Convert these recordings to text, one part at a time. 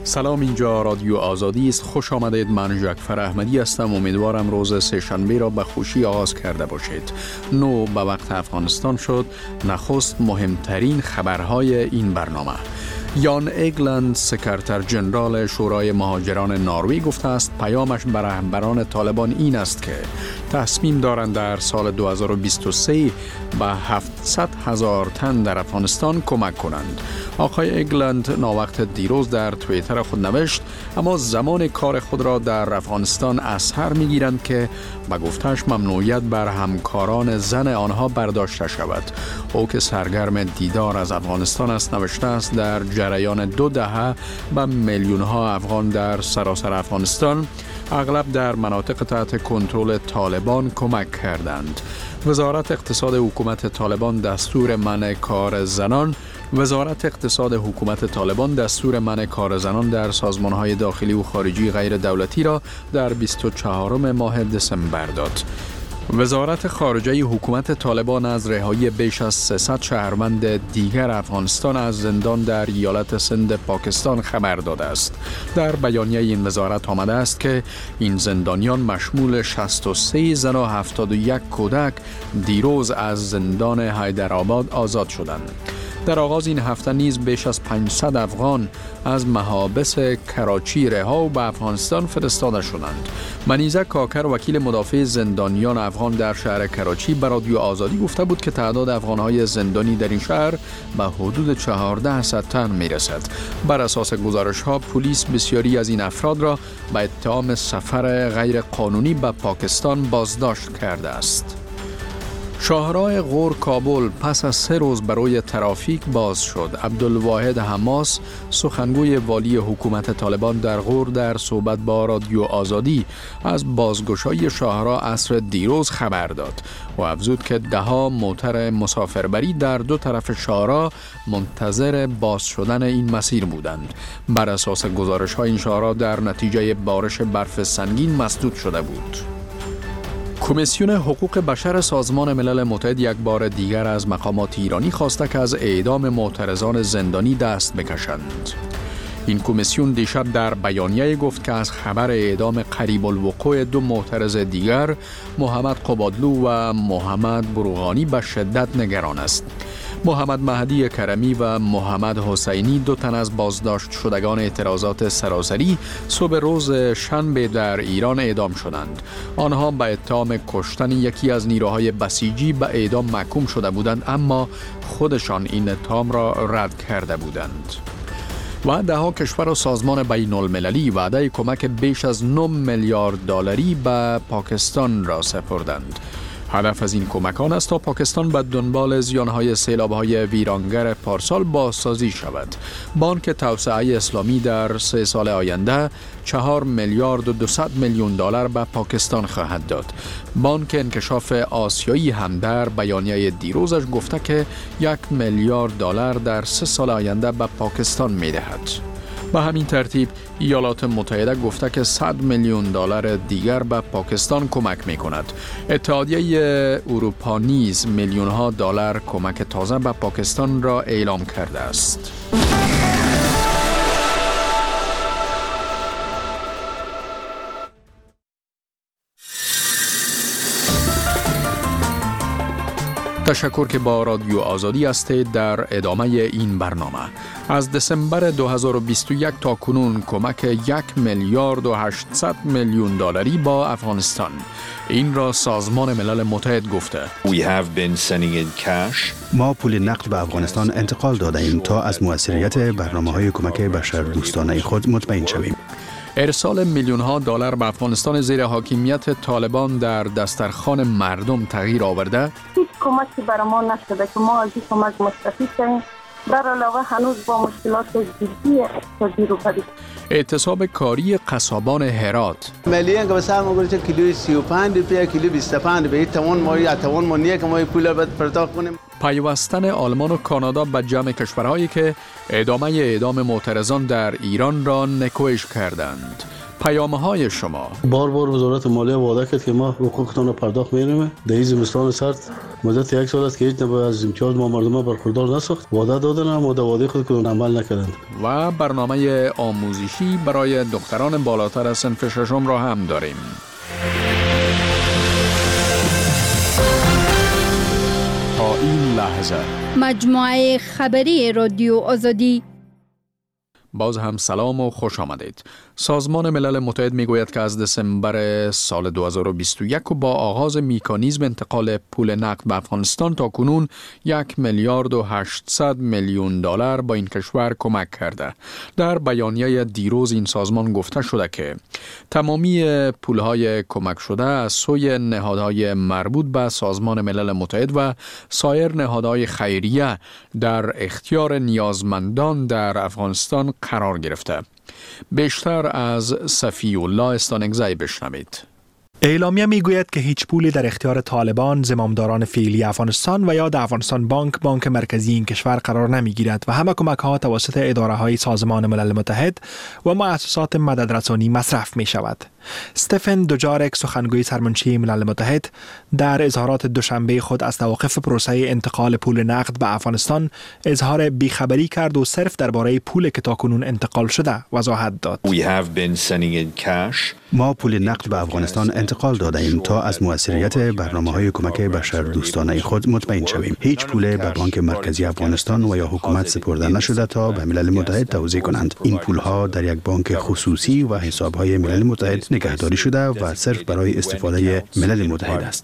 سلام، اینجا رادیو آزادی است. خوش آمدید. من جعفر احمدی هستم. امیدوارم روز سه‌شنبه را به خوشی آغاز کرده باشید. 9 به وقت افغانستان شد. نخست مهمترین خبرهای این برنامه. یان ایگلند، سکرتر جنرال شورای مهاجران نروژ گفته است پیامش به رهبران طالبان این است که تصمیم دارند در سال 2023 به 700,000 تن در افغانستان کمک کنند. آقای ایگلند ناوقت دیروز در توییتر خود نوشت اما زمان کار خود را در افغانستان از سر می‌گیرند که به گفته‌اش ممنوعیت بر همکاران زن آنها برداشته شود. او که سرگرم دیدار از افغانستان است نوشته است در جریان 2 دهه به میلیون‌ها افغان در سراسر افغانستان، اغلب در مناطق تحت کنترل طالبان، کمک کردند. وزارت اقتصاد حکومت طالبان دستور منع کار کار زنان در سازمان‌های داخلی و خارجی غیر دولتی را در 24 ماه دسامبر داد. وزارت خارجه حکومت طالبان از رهایی بیش از 300 شهروند دیگر افغانستان از زندان در ایالت سند پاکستان خبر داده است. در بیانیه این وزارت آمده است که این زندانیان مشمول 63 زن و 71 کودک دیروز از زندان حیدرآباد آزاد شدند. در آغاز این هفته نیز بیش از 500 افغان از محابس کراچی رها و به افغانستان فرستاده شدند. منیزه کاکر، وکیل مدافع زندانیان افغان در شهر کراچی، به رادیو آزادی گفته بود که تعداد افغان‌های زندانی در این شهر به حدود 1400 تن می‌رسد. بر اساس گزارش‌ها پلیس بسیاری از این افراد را به اتهام سفر غیر قانونی به پاکستان بازداشت کرده است. شاهراه غور کابل پس از 3 روز برای ترافیک باز شد. عبدالواحد حماس، سخنگوی والی حکومت طالبان در غور، در صحبت با رادیو آزادی از بازگشایی شاهراه عصر دیروز خبر داد و افزود که 10 موتر مسافربری در 2 طرف شاهراه منتظر باز شدن این مسیر بودند. بر اساس گزارش‌های این شاهراه در نتیجه بارش برف سنگین مسدود شده بود. کمیسیون حقوق بشر سازمان ملل متحد یک بار دیگر از مقامات ایرانی خواسته که از اعدام معترضان زندانی دست بکشند. این کمیسیون دیشب در بیانیه گفت که از خبر اعدام قریب الوقوع 2 معترض دیگر، محمد قبادلو و محمد بروغانی، به شدت نگران است. محمد مهدی کرمی و محمد حسینی، 2 تن از بازداشت شدگان اعتراضات سراسری، صبح روز شنبه در ایران اعدام شدند. آنها به اتهام کشتن یکی از نیروهای بسیجی به اعدام محکوم شده بودند، اما خودشان این اتهام را رد کرده بودند. و 10 کشور و سازمان بین المللی وعده کمک بیش از 9 میلیارد دلاری به پاکستان را سپردند. هدف از این کمکان است تا پاکستان به دنبال زیانهای سیلاب‌های ویرانگر پارسال بازسازی شود. بانک توسعه اسلامی در 3 سال آینده 4 میلیارد و 200 میلیون دلار به پاکستان خواهد داد. بانک انکشاف آسیایی هم در بیانیه دیروزش گفته که 1 میلیارد دلار در 3 سال آینده به پاکستان می‌دهد. به همین ترتیب ایالات متحده گفته که 100 میلیون دلار دیگر به پاکستان کمک می کند. اتحادیه اروپا نیز میلیون‌ها دلار کمک تازه به پاکستان را اعلام کرده است. تشکر که با رادیو آزادی هستید. در ادامه این برنامه، از دسامبر 2021 تا کنون کمک 1 میلیارد و 800 میلیون دلاری با افغانستان. این را سازمان ملل متحد گفته. ما پول نقد به افغانستان انتقال داده ایم تا از موثریت برنامه‌های کمک بشردوستانه خود مطمئن شویم. ارسال میلیون‌ها دلار به افغانستان زیر حاکمیت طالبان در دسترخوان مردم تغییر آورده؟ هیچ کمکی برای ما نشده که ما از این کمک مستفید شویم. در علاوه هنوز با مشکلات جدی اقتصادی روبرو. اعتصاب کاری قصابان هرات. ملیه که مثلا ما گفتیم کیلو 35 روپیه، کیلو 25 روپیه، توان ما نیه که ما پول باید پرداخت کنیم. پیوستن آلمان و کانادا به جمع کشورهایی که ادامه اعدام معترضان در ایران را نکوهش کردند. پیام‌های شما. بار وزارت مالیه وعده کرد که ما حقوقتون رو پرداخت می‌کنیم. در زمستان سرد مدت 1 سال است که هیچ نوع از امتیاز ما مردم برخوردار نساخت. وعده دادن اما وعده خود کدوم عمل نکردند. و برنامه آموزشی برای دختران بالاتر از صنف ششم را هم داریم. تا این لحظه مجموعه خبری رادیو آزادی. باز هم سلام و خوش آمدید. سازمان ملل متحد میگوید که از دسامبر سال 2021 و با آغاز مکانیزم انتقال پول نقد به افغانستان تا کنون 1 میلیارد و 800 میلیون دلار با این کشور کمک کرده. در بیانیه دیروز این سازمان گفته شده که تمامی پولهای کمک شده از سوی نهادهای مربوط به سازمان ملل متحد و سایر نهادهای خیریه در اختیار نیازمندان در افغانستان قرار گرفته. بیشتر از صفی الله استانگزی بشنوید. اعلامیه میگوید که هیچ پولی در اختیار طالبان، زمامداران فعلی افغانستان و یا در افغانستان بانک مرکزی این کشور قرار نمیگیرد و همه کمک ها توسط اداره های سازمان ملل متحد و مؤسسات مددرسانی مصرف می شود. استفن دوجارک، سخنگوی سرمنشی ملل متحد، در اظهارات دوشنبه خود از توقف پروسه انتقال پول نقد به افغانستان اظهار بیخبری کرد و صرف درباره پولی که تاکنون انتقال شده وضاحت داد. ما پول نقد به افغانستان انتقال داده ایم تا از موثریت برنامه‌های کمک بشردوستانه خود مطمئن شویم. هیچ پول به بانک مرکزی افغانستان و یا حکومت سپرده نشده تا به ملل متحد توزیع کنند. این پولها در یک بانک خصوصی و حساب‌های ملل متحد نگهداری شده و صرف برای استفاده ملل متحد است.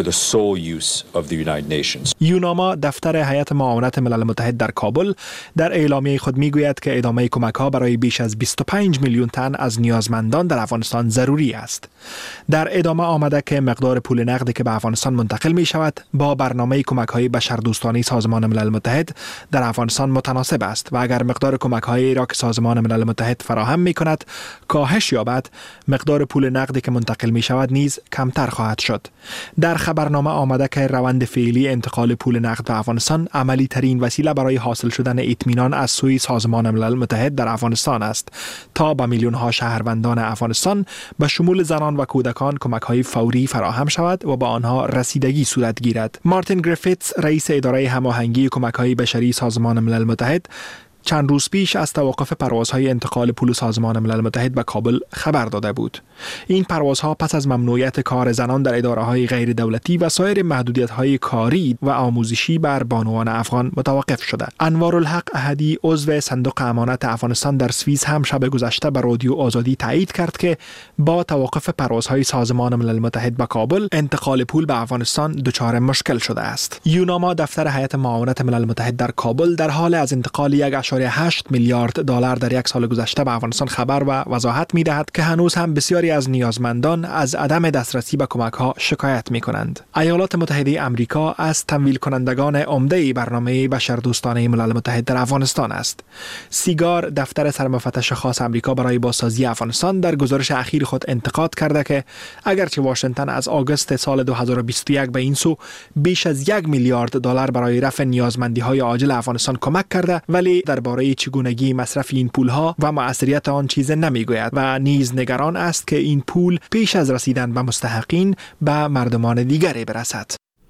یوناما، دفتر هیئت معاونت ملل متحد در کابل، در اعلامیه خود میگوید که ادامه کمک‌ها برای بیش از 25 میلیون تن از نیازمندان در افغانستان ضروری است. در ادامه آمده که مقدار پول نقدی که به افغانستان منتقل می شود با برنامه کمک‌های بشردوستانه سازمان ملل متحد در افغانستان متناسب است و اگر مقدار کمک‌هایی را که سازمان ملل متحد فراهم می کند کاهش یابد، مقدار پول نقدی که منتقل می شود نیز کمتر خواهد شد. در خبرنامه آمده که روند فعلی انتقال پول نقد به افغانستان عملی ترین وسیله برای حاصل شدن اطمینان از سوی سازمان ملل متحد در افغانستان است تا به میلیون ها شهروندان افغانستان به شمول زنان و کودکان کمک‌های فوری فراهم شود و با آنها رسیدگی صورت گیرد. مارتین گریفیتس، رئیس اداره هماهنگی کمک‌های بشری سازمان ملل متحد، چند روز پیش از توقف پروازهای انتقال پول سازمان ملل متحد به کابل خبر داده بود. این پروازها پس از ممنوعیت کار زنان در اداره‌های غیر دولتی و سایر محدودیت‌های کاری و آموزشی بر بانوان افغان متوقف شده. انوارالحق احدی، عضو صندوق امانت افغانستان در سوئیس، هم شب گذشته به رادیو آزادی تایید کرد که با توقف پروازهای سازمان ملل متحد به کابل، انتقال پول به افغانستان دچار مشکل شده است. یوناما، دفتر هیئت معاونت ملل متحد در کابل، در حال از انتقال 1.8 میلیارد دلار در یک سال گذشته به افغانستان خبر و وضاحت می‌دهد که هنوز هم بسیاری از نیازمندان از عدم دسترسی به کمک‌ها شکایت می‌کنند. ایالات متحده آمریکا از تمویل کنندگان عمده برنامه بشردوستانه ملل متحد در افغانستان است. سیگار، دفتر سرمفتش خاص آمریکا برای بازسازی افغانستان، در گزارش اخیر خود انتقاد کرده که اگرچه واشنگتن از آگوست سال 2021 به این سو بیش از 1 میلیارد دلار برای رفع نیازمندی‌های عاجل افغانستان کمک کرده، ولی درباره چگونگی مصرف این پولها و مؤثریت آن چیز نمیگوید و نیز نگران است که این پول پیش از رسیدن به مستحقین به مردمان دیگری برسد.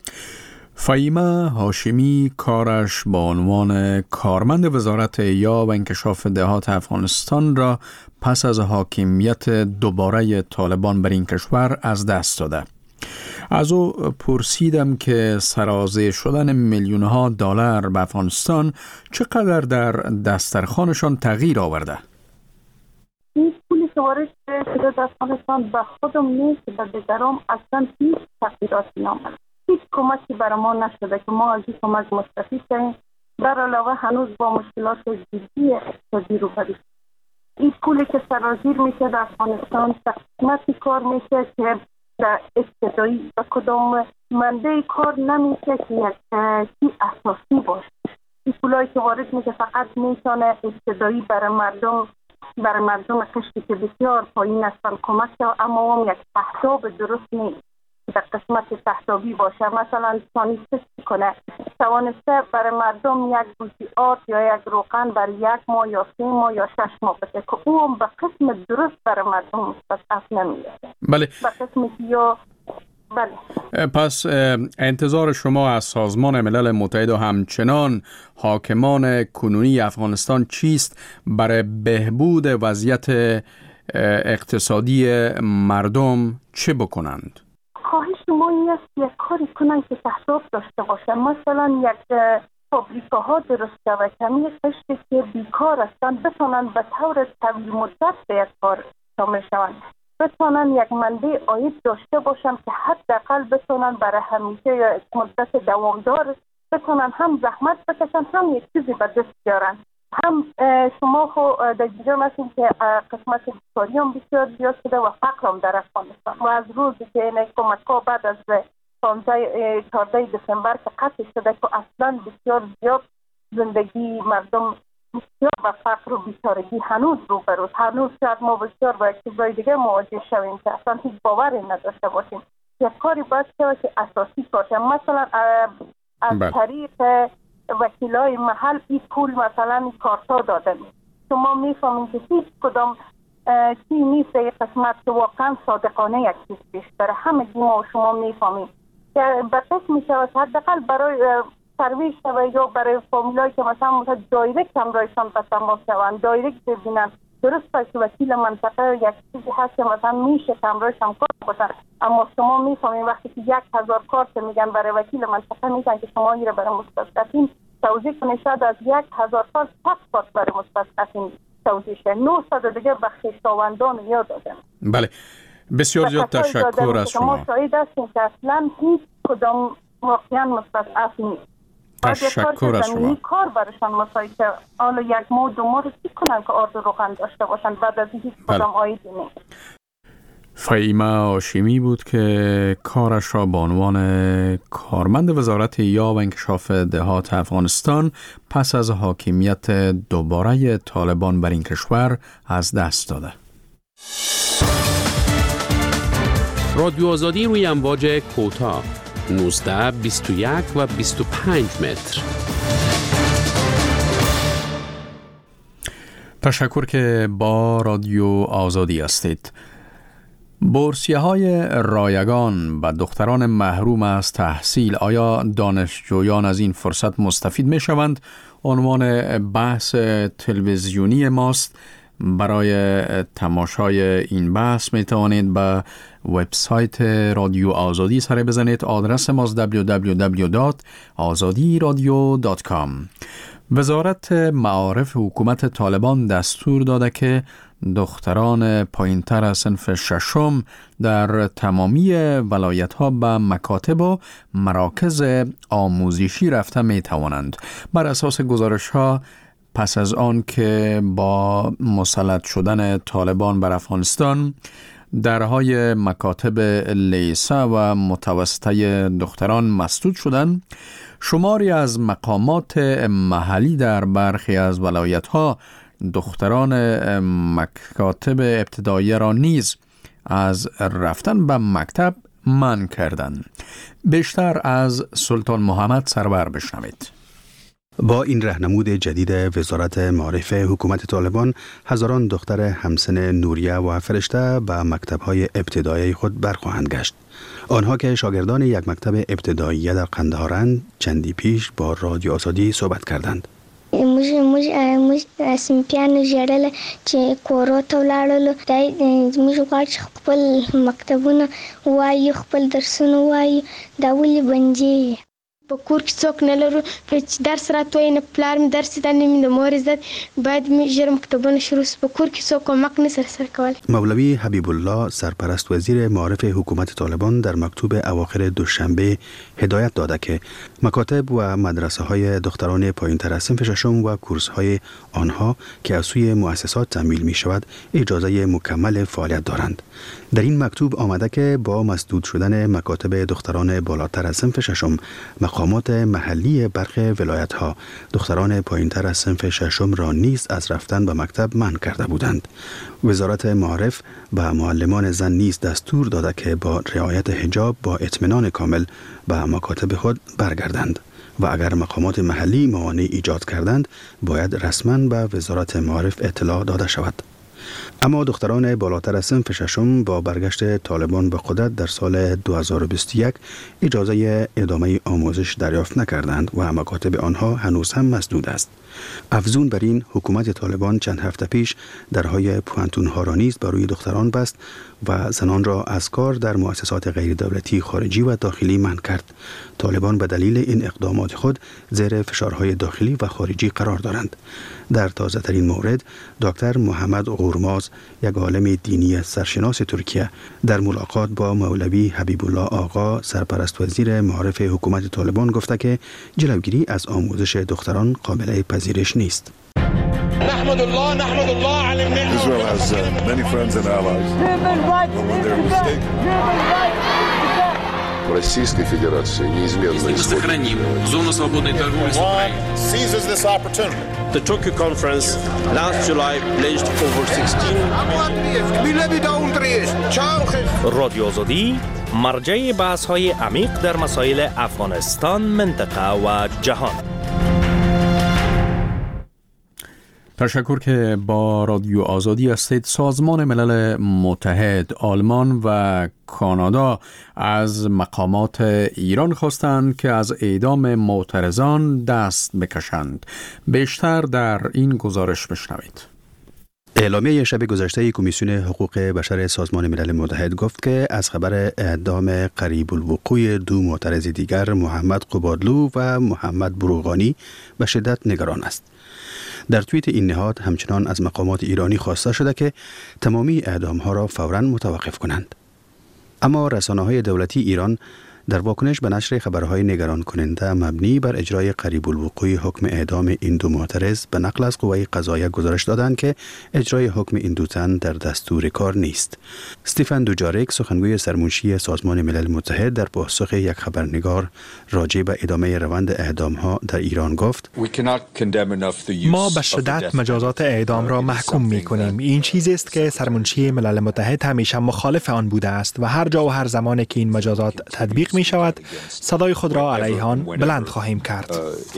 فهیمه هاشمی کارش با عنوان کارمند وزارت احیا و انکشاف دهات افغانستان را پس از حاکمیت دوباره طالبان بر این کشور از دست داده. از او پرسیدم که سرازیر شدن میلیون‌ها دلار به افغانستان چقدر در دسترخوانشان تغییر آورده؟ این پولی که وارد شده در افغانستان به خودم نیست، به دیگران اصلا هیچ تغییراتی نامد. هیچ کمکی برای ما نشده که ما از این کمک مستفید شدیم. در علاوه هنوز با مشکلات جدی اقتصادی روبرو. این پولی که سرازیر میشه در افغانستان تقسیماتی کار میشه که در ابتدایی و کدام منده کار نمیشه که یک اساسی باشه. این پولایی که وارد میشه فقط میتونه ابتدایی برای مردم کشتی که بسیار پایین هستن کمک شد، اما هم یک تحساب درست نیست در قسمت تحسابی باشه. مثلا ثانی کنه توانسته برای مردم یک گوشی آرد یا یک روغن برای 1 ماه یا 3 ماه یا 6 ماه بده که او هم به قسم درست برای مردم مستضعف نمیرسه. بله. به قسمی که یا بله. پس انتظار شما از سازمان ملل متحد و همچنان حاکمان کنونی افغانستان چیست برای بهبود وضعیت اقتصادی مردم چه بکنند؟ خواهش ما این است یک کاری کنند که تحصیل داشته باشه. مثلا یک فابریکاها درست شود کمی قشتی که بیکار هستند بتونن به طور طویل مدت به یک کار شامل شوند، بتونن یک منبع عاید داشته باشن که حداقل بتونن برای همیشه یا مدت دوامدار بتونن هم زحمت بکشن هم یک چیزی به دست بیارن. هم شما خو در جریان هستین که قسمت بیکاری هم بسیار زیاد شده و فقر هم در افغانستان و از روزی که این کمک‌ها بعد از 14 دسامبر که قطع شده که اصلا بسیار زیاد زندگی مردم بسیار و فقر و بیچارگی هنوز روبروست. هنوز شاید ما بسیار با یک چیزای دیگه مواجه شویم که اصلا هیچ باوری نداشته باشیم. یک کاری باید شود که اساسی باشه. مثلا از طریق وکیلای محل این پول مثلا این کارتا دادن. شما میفهمین که هیچ کدام چی نیست این قسمت که واقعا صادقانه یک چیز پیش داره. همه ما و شما میفهمین که بسیار میشود حداقل برای سرویس شود یا برای فامیلایی که مثلا دایرکت هم رایشان به تماس شوند، دایرکت ببینن. درست باید که وکیل منطقه یک چیزی هست که مثلا میشه که همراهش هم کار باشن، اما شما میفهمین وقتی که 1000 کارت میگن برای وکیل منطقه میگن که شما این رو برای مستضعفین توضیح کنید، شاید از 1000 کارت 7 کارت برای مستضعفین توضیح شه. 900 دیگه به خویشاوندان یاد دادن. بله، بسیار زیاد تشکر از شما. شما شاهد هستین که اصلا هیچ کدام واقعا مستضعف نیست. تشکر از شما. کار برشان مساعد که حالا 1 ماه 2 ماه رو چی کنن که آرد و روغن داشته باشن بعد از هیچ کدام عایدی نیست. فهیمه هاشمی بود که کارش را به عنوان کارمند وزارت یاب و انکشاف دهات افغانستان پس از حاکمیت دوباره طالبان بر این کشور از دست داده. رادیو آزادی روی امواج کوتاه 19, 21 و 25 متر. تشکر که با رادیو آزادی هستید. بورسیه‌های رایگان و دختران محروم از تحصیل، آیا دانشجویان از این فرصت مستفید می شوند؟ عنوان بحث تلویزیونی ماست. برای تماشای این بحث می توانید به وبسایت رادیو آزادی سر بزنید. آدرس ماست www.azadiradio.com. وزارت معارف حکومت طالبان دستور داده که دختران پایینتر از صنف 6 در تمامی ولایت‌ها به مکاتب و مراکز آموزشی رفته می توانند. بر اساس گزارش‌ها پس از آن که با مسلط شدن طالبان بر افغانستان درهای مکاتب لیسه و متوسطه دختران مسدود شدند، شماری از مقامات محلی در برخی از ولایت‌ها دختران مکاتب ابتدایی را نیز از رفتن به مکتب منع کردند. بیشتر از سلطان محمد سرور بشنوید. با این راهنمود جدید وزارت معارف حکومت طالبان، هزاران دختر همسن نوریه و فرشته به مکتب‌های ابتدایی خود برخواهند گشت. آنها که شاگردان یک مکتب ابتدایی در قندهارند، چندی پیش با رادیو آزادی صحبت کردند. موږ سیمپیانو ژړل چې کورو ته ولاړلو. موږ غواړو چې خپل مکتبونه ووایو، خپل درسونه ووایو. دا ولې بندي؟ په کور کې څوک نه لرو چې درس راته وایي، نه پلار مې درس زده نه مې د مور عزت. باید ژر مکتبونه شروع شي. په کور کې څوک کمک نه سره کولی. مولوی حبیب الله سرپرست وزیر معارف حکومت طالبان در مکتوب اواخر دوشنبه هدایت داده که مکاتب و مدرسه های دختران پایین‌تر از صنف 6 و کورس های آنها که از سوی مؤسسات تمویل می شود اجازه مکمل فعالیت دارند. در این مکتوب آمده که با مسدود شدن مکاتب دختران بالاتر از صنف 6 مقامات محلی برخی ولایت‌ها دختران پایین‌تر از صنف 6 را نیز از رفتن به مکتب منع کرده بودند. وزارت معارف به معلمان زن نیز دستور داده که با رعایت حجاب با اطمینان کامل به مکاتب خود برگردند. و اگر مقامات محلی موانع ایجاد کردند باید رسما به وزارت معارف اطلاع داده شود. اما دختران بالاتر از صنف ششم با برگشت طالبان به قدرت در سال 2021 اجازه ادامه آموزش دریافت نکردند و مکاتب آنها هنوز هم مسدود است. افزون بر این، حکومت طالبان چند هفته پیش درهای پوانتون‌ها را نیز بر روی دختران بست و زنان را از کار در مؤسسات غیر دولتی خارجی و داخلی منع کرد. طالبان به دلیل این اقدامات خود زیر فشارهای داخلی و خارجی قرار دارند. در تازه ترین مورد، دکتر محمد غورماز، یک عالم دینی سرشناس ترکیه، در ملاقات با مولوی حبیب الله آقا، سرپرست وزیر معارف حکومت طالبان، گفته که جلوگیری از آموزش دختران قابل پذیرش نیست. نحمد الله على النعمة. Israel has many friends and allies. When they're mistaken. Российской Федерации неизменно сохраним зону свободной торговли с Украиной. Seizes this opportunity. The Tokyo conference last July pledged over 16 رادیو آزادی مرجع بحث‌های عمیق در مسائل افغانستان، منطقه و جهان. تشکر که با رادیو آزادی هستید. سازمان ملل متحد، آلمان و کانادا از مقامات ایران خواستند که از اعدام معترضان دست بکشند. بیشتر در این گزارش بشنوید. اعلامیه شب گذشته کمیسیون حقوق بشر سازمان ملل متحد گفت که از خبر اعدام قریب الوقوع دو معترض دیگر، محمد قبادلو و محمد بروغانی، به شدت نگران است. در توییت این نهاد همچنان از مقامات ایرانی خواسته شده که تمامی اعدام‌ها را فوراً متوقف کنند. اما رسانه‌های دولتی ایران در واکنش به نشر خبرهای نگران کننده مبنی بر اجرای قریب الوقوع حکم اعدام این دو معترض به نقل از قوه قضاییه گزارش دادند که اجرای حکم این دو تن در دستور کار نیست. استیفن دوجاریک، سخنگوی سرمنشی سازمان ملل متحد، در پاسخ یک خبرنگار راجع به ادامه روند اعدام‌ها در ایران گفت: ما به شدت مجازات اعدام را محکوم می‌کنیم. این چیزی است که سرمنشی ملل متحد همیشه مخالف آن بوده است و هر جا و هر زمانی که این مجازات تطبیق می شود صدای خود را علیه آن بلند خواهیم کرد.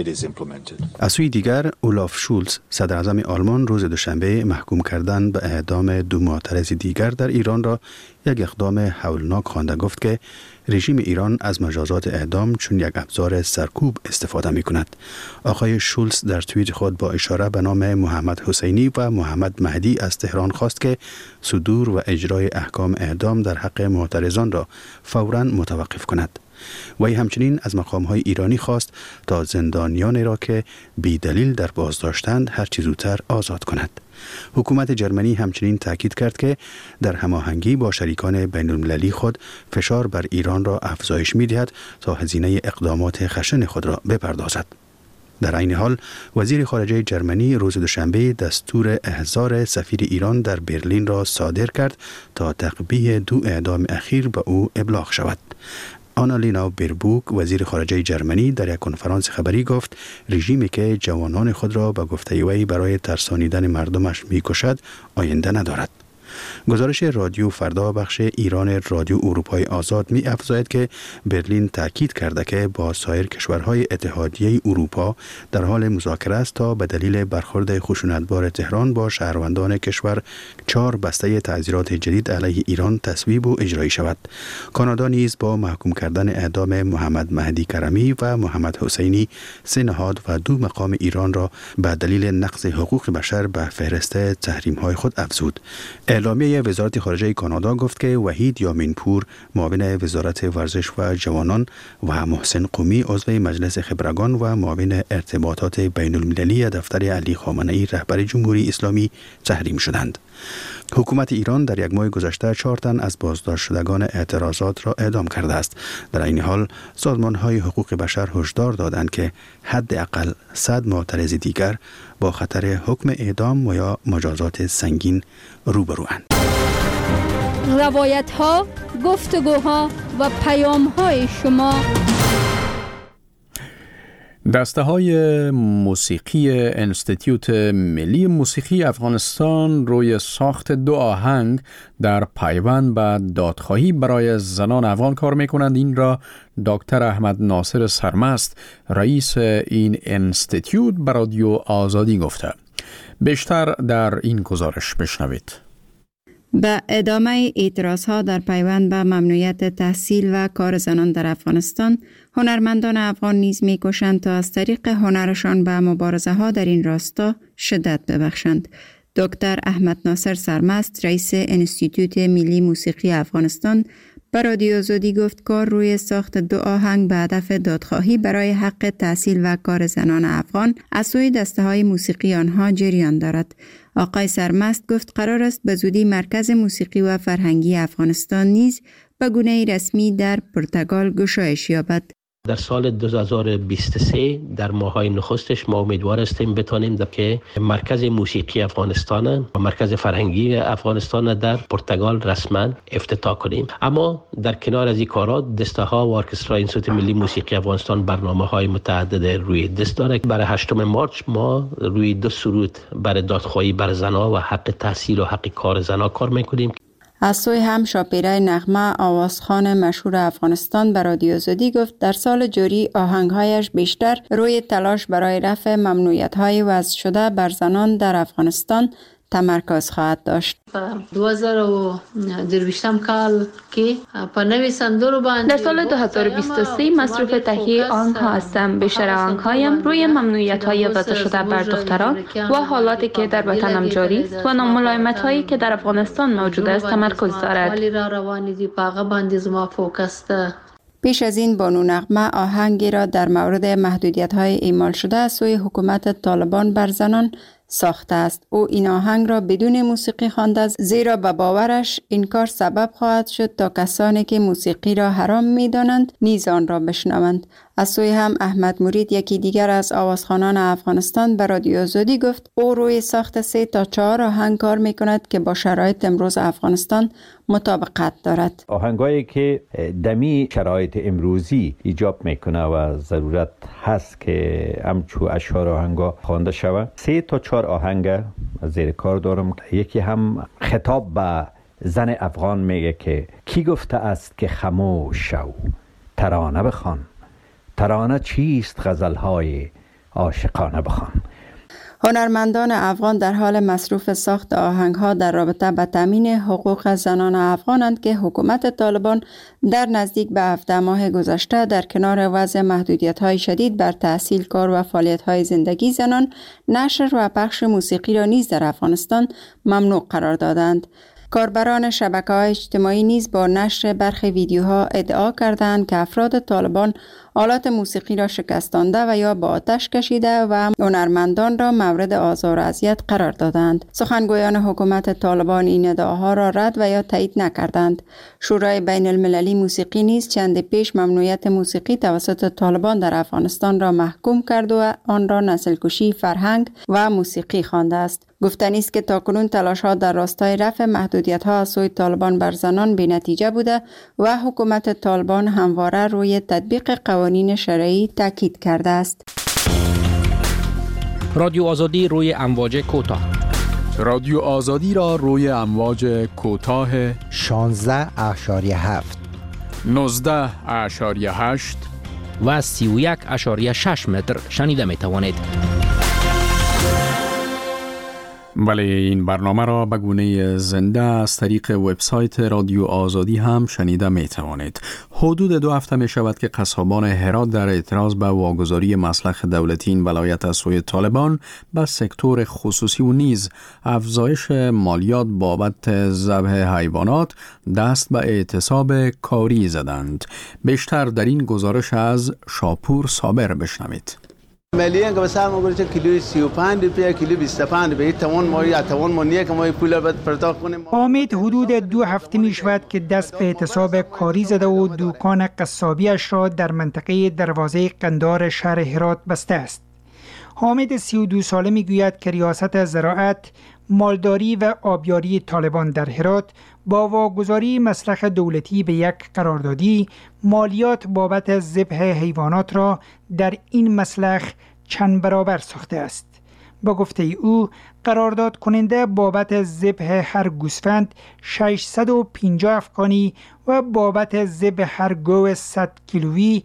از سوی دیگر، اولاف شولز، صدر اعظم آلمان، روز دوشنبه محکوم کردن به اعدام دو معترض دیگر در ایران را یک اقدام هولناک خوانده. گفت که رژیم ایران از مجازات اعدام چون یک ابزار سرکوب استفاده می کند. آقای شولز در توییت خود با اشاره به نام محمد حسینی و محمد مهدی از تهران خواست که صدور و اجرای احکام اعدام در حق معترضان را فوراً متوقف کند. وی همچنین از مقام‌های ایرانی خواست تا زندانیانی را که بی دلیل در بازداشتند هر چه زودتر آزاد کند. حکومت جرمنی همچنین تاکید کرد که در هماهنگی با شریکان بین‌المللی خود فشار بر ایران را افزایش می‌دهد تا هزینه اقدامات خشن خود را بپردازد. در این حال، وزیر خارجه جرمنی روز دوشنبه دستور احضار سفیر ایران در برلین را صادر کرد تا تعقیب دو اعدام اخیر به او ابلاغ شود. آنالینا بیربوک، وزیر خارجه جرمنی، در یک کنفرانس خبری گفت رژیمی که جوانان خود را به گفته وی برای ترسانیدن مردمش می‌کشد آینده ندارد. گزارش رادیو فردا بخش ایران رادیو اروپای آزاد می افزاید که برلین تاکید کرده که با سایر کشورهای اتحادیه اروپا در حال مذاکره است تا به دلیل برخورد خشونتبار تهران با شهروندان کشور 4 بسته تعزیرات جدید علیه ایران تصویب و اجرایی شود. کانادا نیز با محکوم کردن اعدام محمد مهدی کرمی و محمد حسینی 3 نهاد و 2 مقام ایران را به دلیل نقض حقوق بشر به فهرست تحریم‌های خود افزود. اعلامیه وزارت خارجه کانادا گفت که وحید یامینپور، معاون وزارت ورزش و جوانان، و محسن قومی، عضو مجلس خبرگان و معاون ارتباطات بین المللی دفتر علی خامنه‌ای رهبر جمهوری اسلامی تحریم شدند. حکومت ایران در یک ماه گذشته 4 تن از بازداشت شدگان اعتراضات را اعدام کرده است. در این حال سازمان‌های حقوق بشر هشدار دادند که حداقل 100 معترض دیگر با خطر حکم اعدام و یا مجازات سنگین روبروند. روایت‌ها، گفتگوها و پیام‌های شما. دسته های موسیقی انستیتیوت ملی موسیقی افغانستان روی ساخت 2 آهنگ در پیوند به دادخواهی برای زنان افغان کار میکنند. این را دکتر احمد ناصر سرمست، رئیس این انستیتیوت، به رادیو آزادی گفته. بیشتر در این گزارش بشنوید. به ادامه اعتراضها در پیوند به ممنوعیت تحصیل و کار زنان در افغانستان، هنرمندان افغان نیز می‌کوشند تا از طریق هنرشان به مبارزه ها در این راستا شدت ببخشند. دکتر احمد ناصر سرمست، رئیس انستیتیوت ملی موسیقی افغانستان، به رادیو آزادی گفت کار روی ساخت 2 آهنگ به هدف دادخواهی برای حق تحصیل و کار زنان افغان از سوی دسته‌های موسیقی آنها جریان دارد. آقای سرمست گفت قرار است به زودی مرکز موسیقی و فرهنگی افغانستان نیز به گونه رسمی در پرتغال گشایش یابد. در سال 2023 در ماهای نخستش ما امیدوار هستیم بتانیم که مرکز موسیقی افغانستان و مرکز فرهنگی افغانستان در پرتغال رسما افتتاح کنیم. اما در کنار از این کارات دسته ها و ارکسترای انستیتوت ملی موسیقی افغانستان برنامه‌های متعدد روی دست داره. برای 8 مارس ما روی 2 سرود برای دادخواهی بر زنان و حق تحصیل و حق کار زنان کار می‌کنیم. از سوی هم شاپیره نغمه آوازخوان مشهور افغانستان به رادیو آزادی گفت در سال جاری آهنگهایش بیشتر روی تلاش برای رفع ممنوعیت‌های وضع شده بر زنان در افغانستان تمرکز خواهد داشت. 2022 کال کې په نوې سندرو باندې در سال 2023 مصروف تهیه آهنگ‌ها هستم. بیشتر آهنگ‌هایم روی ممنوعیت‌های وضع شده بر دختران و حالاتی که در وطنم جاری است و ناملایمت‌هایی که در افغانستان موجود است تمرکز دارد. پیش از این بانو نغمه آهنگی را در مورد محدودیت‌های اعمال شده از سوی حکومت طالبان بر زنان ساخته است. او این آهنگ را بدون موسیقی خوانده است، زیرا به باورش این کار سبب خواهد شد تا کسانی که موسیقی را حرام می‌دانند نیز آن را بشنوند. از سوی هم احمد مرید، یکی دیگر از آوازخوانان افغانستان، به رادیو آزادی گفت او روی ساخت 3 تا 4 آهنگ کار می‌کند که با شرایط امروز افغانستان مطابقت دارد. آهنگایی که دمی شرایط امروزی ایجاب میکنه و ضرورت هست که همچو اشعار آهنگا خوانده شود. 3 تا 4 آهنگ زیر کار دارم. یکی هم خطاب به زن افغان میگه که کی گفته است که خاموش شو، ترانه بخوان. ترانه چیست؟ غزل‌های عاشقانه بخوان. هنرمندان افغان در حال مصروف ساخت آهنگ‌ها در رابطه با تامین حقوق زنان افغانند که حکومت طالبان در نزدیک به 17 ماه گذشته در کنار وضع محدودیت‌های شدید بر تحصیل، کار و فعالیت‌های زندگی زنان، نشر و پخش موسیقی را نیز در افغانستان ممنوع قرار دادند. کاربران شبکه‌های اجتماعی نیز با نشر برخی ویدیوها ادعا کردند که افراد طالبان آلات موسیقی را شکستانده و یا با آتش کشیده و هنرمندان را مورد آزار و اذیت قرار دادند. سخنگویان حکومت طالبان این ادعاها را رد و یا تایید نکردند. شورای بین المللی موسیقی نیز چند پیش ممنوعیت موسیقی توسط طالبان در افغانستان را محکوم کرد و آن را نسل‌کشی فرهنگ و موسیقی خوانده است. گفتنی است که تاکنون تلاش‌ها در راستای رفع محدودیت‌ها از سوی طالبان بر زنان بی‌نتیجه بوده و حکومت طالبان همواره روی تطبیق قوانین شرعی تاکید کرده است. رادیو آزادی روی امواج کوتاه. رادیو آزادی را روی امواج کوتاه 16.7 19.8 و 31.6 متر شنیده می توانید. بله، این برنامه را به گونه زنده از طریق وبسایت رادیو آزادی هم شنیده می توانید. حدود 2 هفته می شود که قصابان هرات در اعتراض به واگذاری مسلخ دولتی این ولایت از سوی طالبان به سکتور خصوصی و نیز افزایش مالیات بابت ذبح حیوانات دست به اعتصاب کاری زدند. بیشتر در این گزارش از شاپور صابر بشنوید. ملیه که بسیار ما گوشه کیلوی 35 روپیه، کیلو 25 به توان ما یا توان ما نیه که ما پول باید پرداخت کنیم. حامد حدود 2 هفته می شود که دست به اعتصاب کاری زده و دکان قصابیش را در منطقه دروازه قندار شهر هرات بسته است. حامد 32 ساله می گوید که ریاست زراعت، مالداری و آبیاری طالبان در هرات با واگذاری مسلخ دولتی به یک قراردادی مالیات بابت ذبح حیوانات را در این مسلخ چند برابر ساخته است. با گفته او قرارداد کننده بابت ذبح هر گوسفند 650 افغانی و بابت ذبح هر گوه 100 کیلویی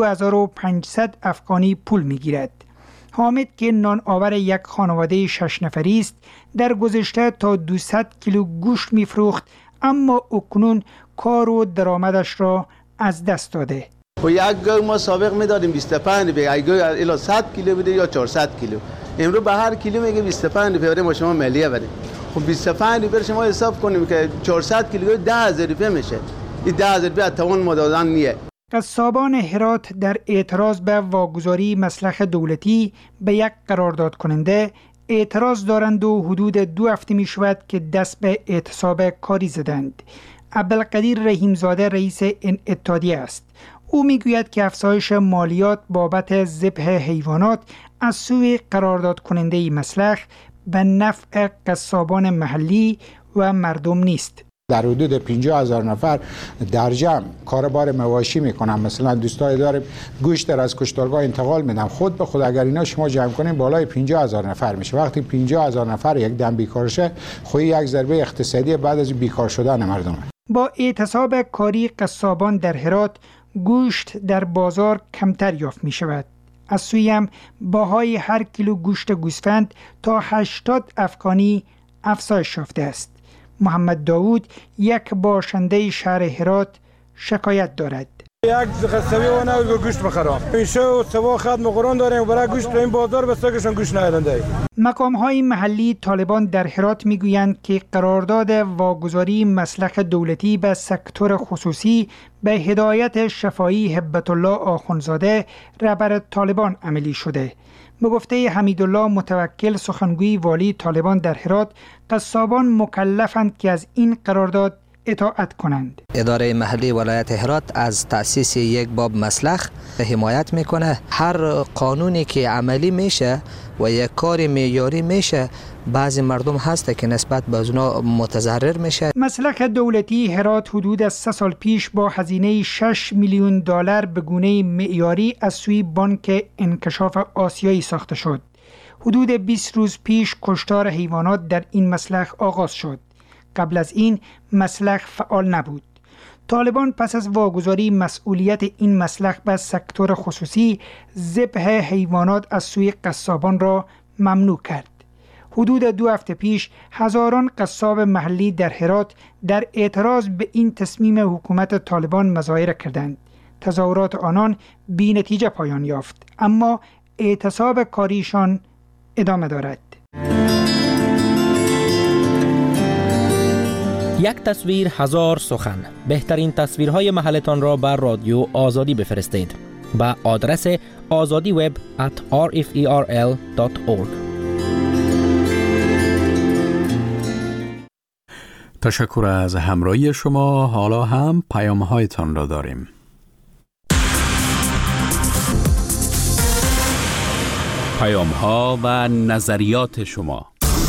2500 افغانی پول میگیرد. حامد که نان آور یک خانواده 6 نفری است در گذشته تا 200 کیلو گوشت میفروخت، اما اکنون کار و درآمدش را از دست داده. و یک گوه ما سابق میدادیم 25 روپیه، یک گوه الی 100 کیلو بوده یا 400 کیلو. امروز به هر کیلو میگه 25 روپیه ما شما مالیه بدید. خب 25 روپیه شما حساب کنیم که 400 کیلو 10000 روپیه میشه. این 10000 روپیه توان ما دادن نیه. قصابان هرات در اعتراض به واگذاری مسلخ دولتی به یک قرارداد کننده اعتراض دارند و حدود 2 هفته می شود که دست به اعتصاب کاری زدند. عبدالقدیر رحیمزاده رئیس این اتحادیه است. او میگوید که افزایش مالیات بابت ذبح حیوانات از سوی قرارداد کننده مسلخ به نفع قصابان محلی و مردم نیست. در حدود 50,000 نفر در جمع کاربار مواشی میکنن. مثلا دوستای داریم گوشت از کشتارگاه انتقال میدن، خود به خود اگر اینا شما جمع کنین بالای 50,000 نفر میشه. وقتی 50,000 نفر یک دم بیکار شه، خود یک ضربه اقتصادی بعد از بیکار شدن مردم. با اعتصاب کاری قصابان در هرات گوشت در بازار کمتر یافت می شود. از سوی هم باهای هر کیلو گوشت گوسفند تا 80 افغانی افزایش یافته است. محمد داوود یک باشنده شهر هرات شکایت دارد. یک قصبی و نه گوشت بخرم. میشه و سوا ختم قرآن داریم برای گوشت این بازار بسازشون گوشت نیارنده. مقام‌های محلی طالبان در هرات میگویند که قرارداد واگذاری مسلخ دولتی به سکتور خصوصی به هدایت شفایی هبت الله آخونزاده رهبر طالبان عملی شده. به گفته حمیدالله متوکل سخنگوی والی طالبان در هرات، قصابان مکلفند که از این قرارداد اطاعت کنند. اداره محلی ولایت هرات از تأسیس یک باب مسلخ حمایت میکنه. هر قانونی که عملی میشه و یک کار معیاری میشه، بعضی مردم هسته که نسبت به اونا متضرر میشه. مسلخ دولتی هرات حدود از 3 سال پیش با هزینه 6 میلیون دلار به گونه معیاری از سوی بانک انکشاف آسیایی ساخته شد. حدود 20 روز پیش کشتار حیوانات در این مسلخ آغاز شد. قبل از این مسلخ فعال نبود. طالبان پس از واگذاری مسئولیت این مسلخ به سکتور خصوصی، ذبح حیوانات از سوی قصابان را ممنوع کرد. حدود 2 هفته پیش هزاران قصاب محلی در هرات در اعتراض به این تصمیم حکومت طالبان مظاهره کردند. تظاهرات آنان بی نتیجه پایان یافت، اما اعتصاب کاریشان ادامه دارد. یک تصویر هزار سخن. بهترین تصویرهای محلتان را بر رادیو آزادی بفرستید به آدرس azadiweb@rferl.org. تشکر از همراهی شما. حالا هم پیام‌هایتان را داریم. پیام‌ها و نظریات شما.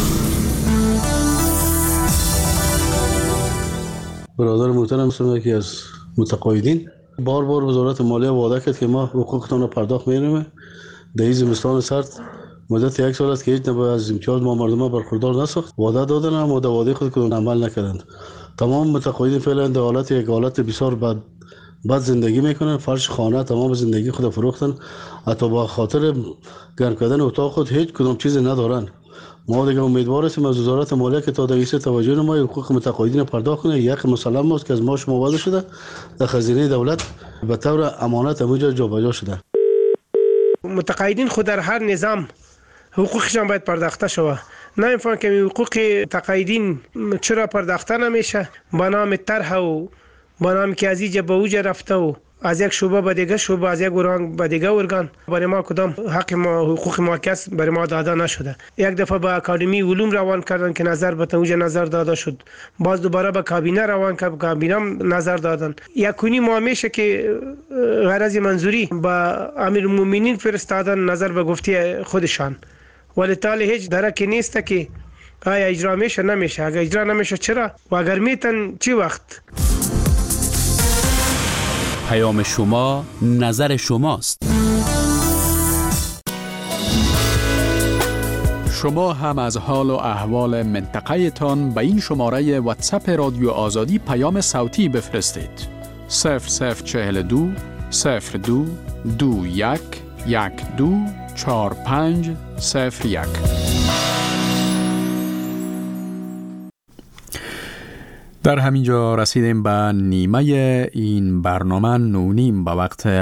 برادر محترم هستم که از متقاعدین بار وزارت مالیه وعده کرد که ما حقوقتان را پرداخت می‌کنیم. در این زمستان سرد مدت 1 سال است که هیچ نوع از امتیاز ما مردم برخوردار نساخت. وعده دادن اما در وعده خود که عمل نکردند. تمام متقاعدین فعلا در حالت یک حالت بسیار بد زندگی میکنن. فرش خانه تمام زندگی خود فروختن. حتی با خاطر گرم کردن اتاق خود هیچ کدام چیزی ندارن. ما دیگه امیدوار هستیم از وزارت مالیه که تا دیگه توجه نمای حقوق متقاعدین پرداخت کنه. یک مسلم است که از ما شما وعده شده در خزینه دولت به طور امانت همونجا جابجا شده. متقاعدین خود در هر نظام حقوقشان باید پرداخته شود. نمی‌فهمم که حقوق تقاعدین چرا پرداخته نمیشه. با نام طرح و با نام که از اینجا به اونجا رفته و از یک شعبه به دیگه شعبه، از یک ارگان به دیگه ارگان، برای ما کدام حق ما حقوق ما کس برای ما داده نشده. یک دفعه به اکادمی علوم روان کردن که نظر به اونجا نظر داده شد. باز دوباره به کابینه روان کرد، کابینه نظر دادن. یکونی ما میشه که غرض منظوری به امیرالمومنین فرستادن نظر به گفته خودشان. ولی تالی هیچ درکی نیست که آیا اجرا میشه نمیشه؟ اگر اجرا نمیشه چرا؟ و اگر میتن چی وقت؟ پیام شما نظر شماست. شما هم از حال و احوال منطقه تان به این شماره واتساپ رادیو آزادی پیام صوتی بفرستید. 0042 02 21 12 45 01. در همینجا رسیدیم به نیمه این برنامه 9:30 به وقت